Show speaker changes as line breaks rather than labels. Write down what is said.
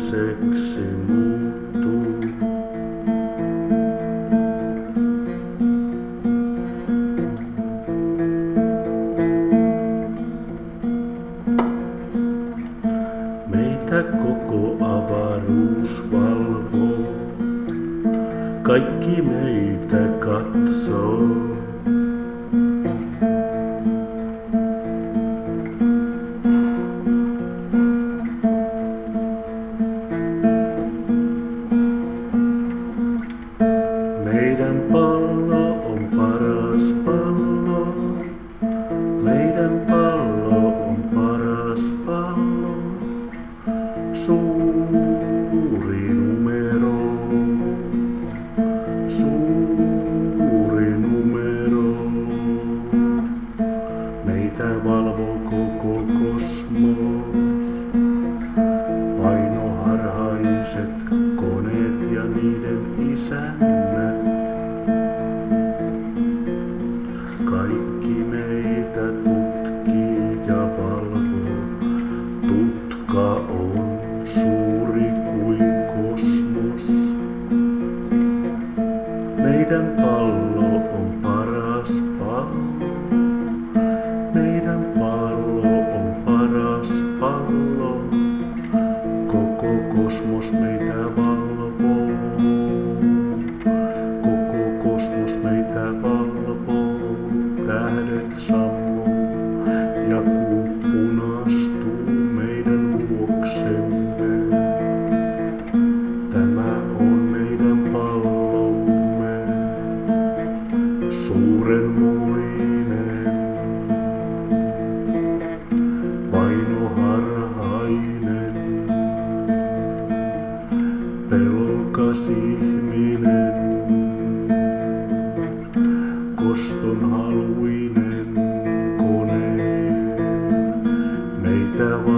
toiseksi muuttuu. Meitä koko avaruus valvoo, kaikki meitä katsoo. Meidän pallo on paras pallo, meidän pallo on paras pallo, suuri numero, suuri numero. Meitä valvoo koko kosmos, vainoharhaiset koneet ja niiden isännät. Kaikki meitä tutkii ja valvoo, tutka on suuri kuin kosmos. Meidän pallo on paras pallo, meidän pallo on paras pallo, koko kosmos meitä valvoo, koko kosmos meitä valvoo. Tähdet sammuu ja kuu punastuu meidän vuoksemme. Tämä on meidän pallomme, suurenmoinen, vainoharhainen, pelokas ihminen. Kostonhaluinen kone, meitä